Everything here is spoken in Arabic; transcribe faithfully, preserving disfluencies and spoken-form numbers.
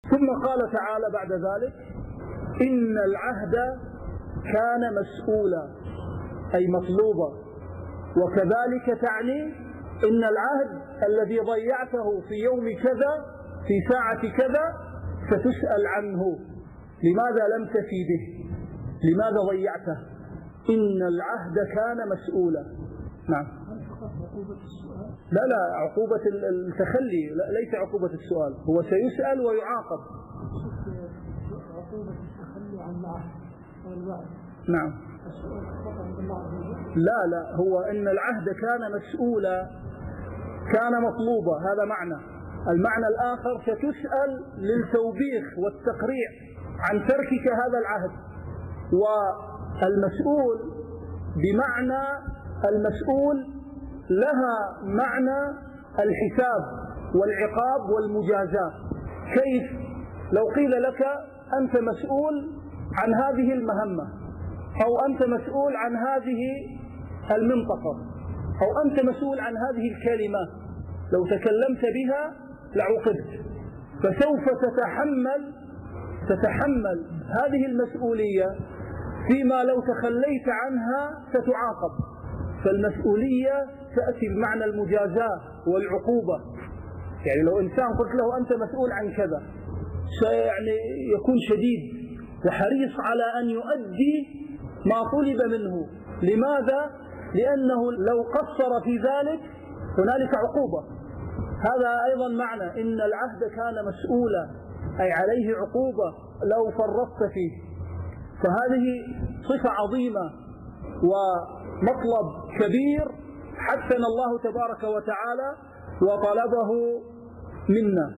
ثم قال تعالى بعد ذلك: إن العهد كان مسؤولا، أي مطلوبا. وكذلك تعني إن العهد الذي ضيعته في يوم كذا في ساعة كذا ستسأل عنه، لماذا لم تفي به؟ لماذا ضيعته؟ إن العهد كان مسؤولا. نعم. لا لا عقوبة التخلي، لا ليس عقوبة السؤال، هو سيسأل ويعاقب. عقوبة التخلي عن العهد والوعد. نعم. لا لا هو إن العهد كان مسؤولا، كان مطلوبا، هذا معنى. المعنى الآخر ستسأل للتوبيخ والتقريع عن تركك هذا العهد. والمسؤول بمعنى المسؤول لها معنى الحساب والعقاب والمجازاة. كيف؟ لو قيل لك أنت مسؤول عن هذه المهمة، أو أنت مسؤول عن هذه المنطقة، أو أنت مسؤول عن هذه الكلمة، لو تكلمت بها لعوقبت، فسوف تتحمل تتحمل هذه المسؤولية، فيما لو تخليت عنها ستعاقب. فالمسؤولية تأتي بمعنى المجازاة والعقوبة. يعني لو إنسان قلت له أنت مسؤول عن كذا، يعني يكون شديد وحريص على أن يؤدي ما طلب منه. لماذا؟ لأنه لو قصر في ذلك هنالك عقوبة. هذا أيضا معنى إن العهد كان مسؤولا، أي عليه عقوبة لو فرطت فيه. فهذه صفة عظيمة ومطلب كبير حثنا الله تبارك وتعالى وطلبه منا.